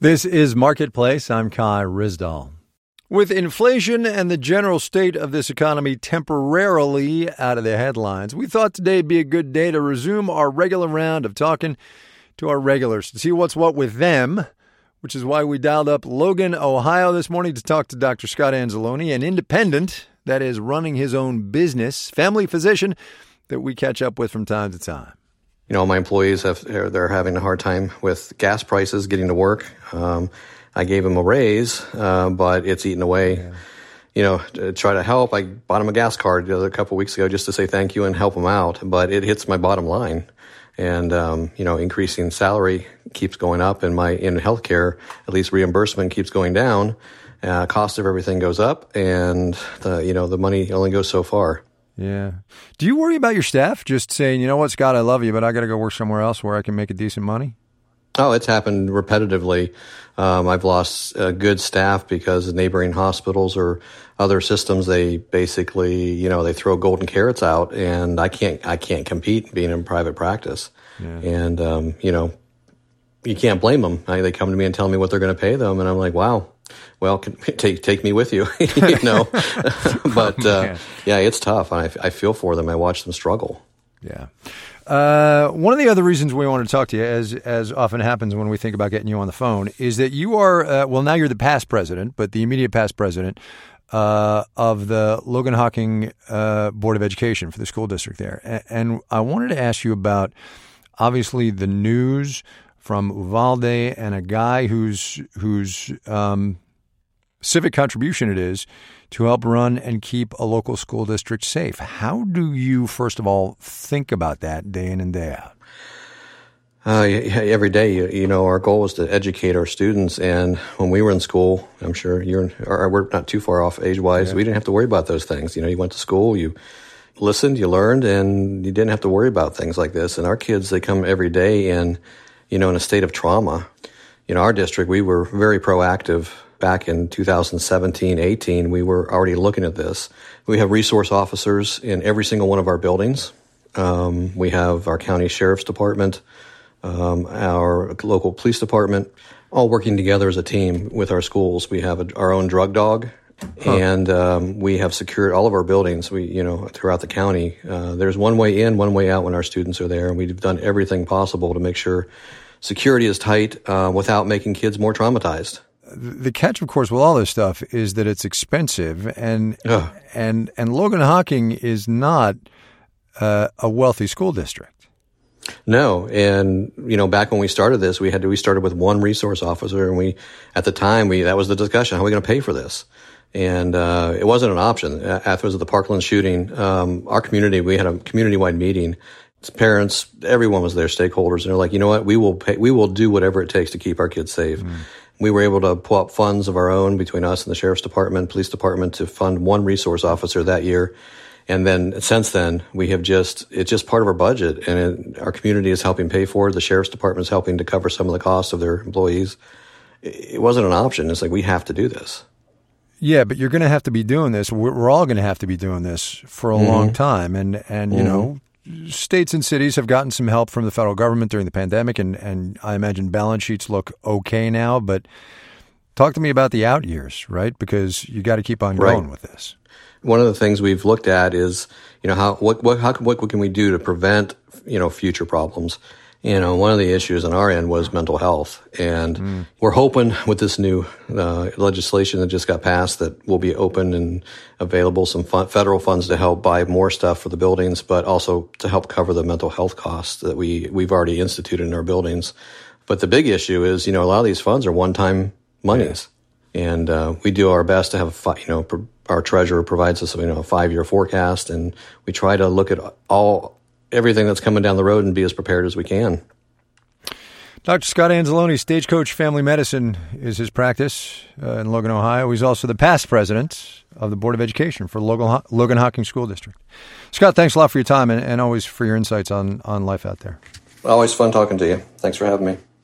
This is Marketplace. I'm Kai Ryssdal. With inflation and the general state of this economy temporarily out of the headlines, we thought today would be a good day to resume our regular round of talking to our regulars to see what's what with them, which is why we dialed up Logan, Ohio this morning to talk to Dr. Scott Anzalone, an independent that is running his own business, family physician that we catch up with from time to time. You know, my employees they're having a hard time with gas prices, getting to work. I gave them a raise, but it's eaten away. Yeah. You know, to try to help, I bought them a gas card a couple of weeks ago just to say thank you and help them out. But it hits my bottom line. And, increasing salary keeps going up, and in healthcare, at least reimbursement keeps going down. Cost of everything goes up, and the money only goes so far. Yeah. Do you worry about your staff just saying, you know what, Scott, I love you, but I got to go work somewhere else where I can make a decent money? Oh, it's happened repetitively. I've lost good staff because neighboring hospitals or other systems, they basically, they throw golden carrots out, and I can't compete being in private practice. Yeah. And, you can't blame them. They come to me and tell me what they're going to pay them, and I'm like, wow. Well, take me with you, But yeah, it's tough. I feel for them. I watch them struggle. Yeah. One of the other reasons we want to talk to you, as often happens when we think about getting you on the phone, is that you are now you're the past president, but the immediate past president of the Logan Hocking Board of Education for the school district there, and I wanted to ask you about obviously the news from Uvalde and a guy whose civic contribution it is to help run and keep a local school district safe. How do you, first of all, think about that day in and day out? Every day, our goal is to educate our students. And when we were in school, I'm sure we're not too far off age-wise. Yeah. We didn't have to worry about those things. You went to school, you listened, you learned, and you didn't have to worry about things like this. And our kids, they come every day in a state of trauma. Our district, we were very proactive. Back in 2017-18, we were already looking at this. We have resource officers in every single one of our buildings. We have our county sheriff's department, our local police department, all working together as a team with our schools. We have our own drug dog, and we have secured all of our buildings. Throughout the county, there's one way in, one way out when our students are there, and we've done everything possible to make sure security is tight without making kids more traumatized. The catch, of course, with all this stuff is that it's expensive, and Logan Hocking is not a wealthy school district. No, and back when we started this, we started with one resource officer, and at the time that was the discussion: how are we going to pay for this? And it wasn't an option. After the Parkland shooting, our community, we had a community-wide meeting. Parents, everyone was there, stakeholders, and they're like, you know what? We will do whatever it takes to keep our kids safe. Mm. We were able to pull up funds of our own between us and the sheriff's department, police department, to fund one resource officer that year. And then since then, it's just part of our budget, and our community is helping pay for it. The sheriff's department is helping to cover some of the costs of their employees. It wasn't an option. It's like, we have to do this. Yeah, but you're going to have to be doing this. We're all going to have to be doing this for a long time. And states and cities have gotten some help from the federal government during the pandemic, and I imagine balance sheets look okay now. But talk to me about the out years, right? Because you got to keep on going with this. One of the things we've looked at is, what can we do to prevent, future problems? One of the issues on our end was mental health, and we're hoping with this new legislation that just got passed that will be open and available some federal funds to help buy more stuff for the buildings, but also to help cover the mental health costs that we've already instituted in our buildings. But the big issue is, a lot of these funds are one-time monies, and we do our best to have, our treasurer provides us, a 5-year forecast, and we try to look at everything that's coming down the road and be as prepared as we can. Dr. Scott Anzalone, Stagecoach Family Medicine is his practice in Logan, Ohio. He's also the past president of the Board of Education for Logan Hocking School District. Scott, thanks a lot for your time and always for your insights on life out there. Always fun talking to you. Thanks for having me.